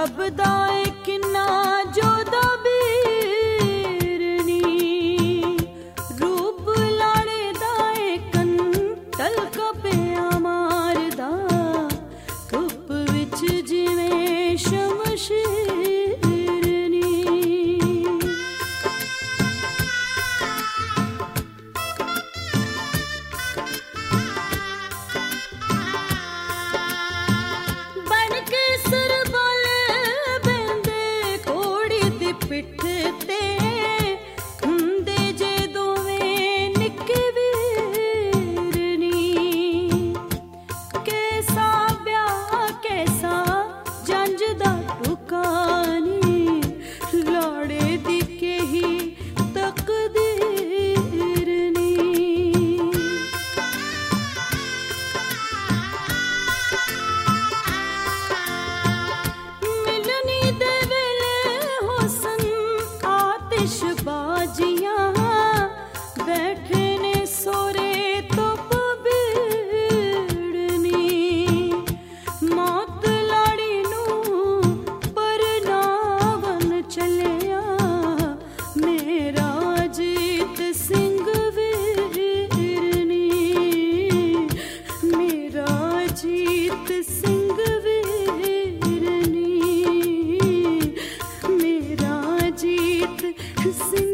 छबदा किन्ना जोदा बीरनी रूप लाड़े दाए कन तलका पिया मारदा धुप विच जिवें शमशीरनी बन के सर बल बेंदे कोड़ी दी पिठ ते हुंदे जे दोवें निक्के वीरनी कैसा ब्याह कैसा जंज दा टुकानी लाड़े दी केही तकदीरनी मिलनी दे वेले हुसन आतिशबाजियां बैठे ने सोरे तो पबीड़नी मौत लाड़ी नू परनावन चलिया मेरा जीत सिंह वीरनी मेरा जीत सिंह वीरनी मेरा जीत सिंह